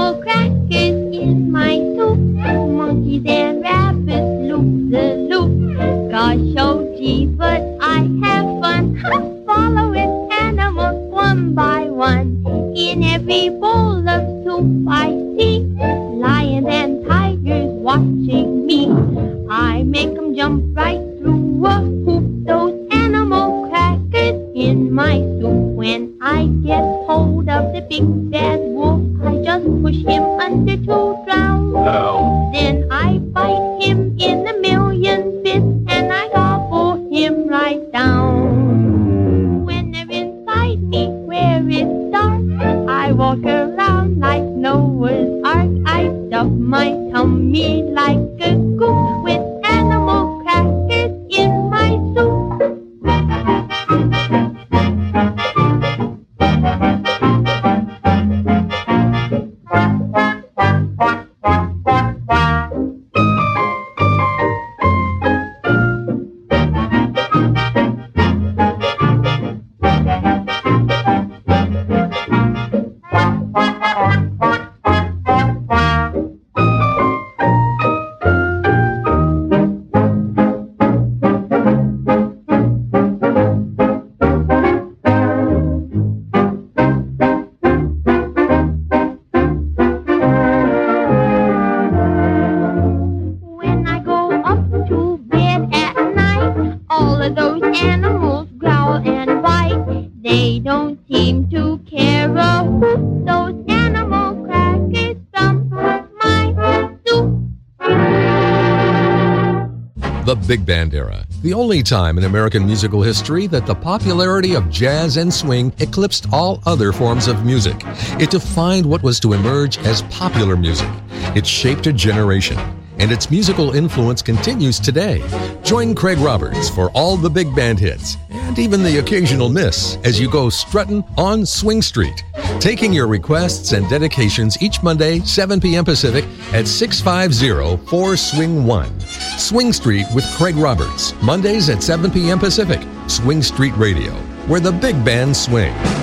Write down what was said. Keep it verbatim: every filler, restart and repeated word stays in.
animal crackers in my soup. Monkeys and rabbits loop the loop. Gosh, oh gee, but I have fun following animals one by one. In every bowl of soup I see lions and tigers watching me. I make 'em jump right through a hoop. Those animal crackers in my soup. When I get hold of the big bad wolf, I just push him under to drown. No. Then I bite him in a million bits and I gobble him right down. When they're inside me where it's dark, I walk around like Noah's Ark. I stuff my tummy like a goose with animal crackers in my soup. Animals growl and bite. They don't seem to care a hoot. Those animal crackers from my soup. The Big Band Era, the only time in American musical history that the popularity of jazz and swing eclipsed all other forms of music. It defined what was to emerge as popular music. It shaped a generation, and its musical influence continues today. Join Craig Roberts for all the big band hits and even the occasional miss as you go strutting on Swing Street, taking your requests and dedications each Monday, seven p.m. Pacific at six five zero, four swing one. Swing Street with Craig Roberts, Mondays at seven p.m. Pacific. Swing Street Radio, where the big bands swing.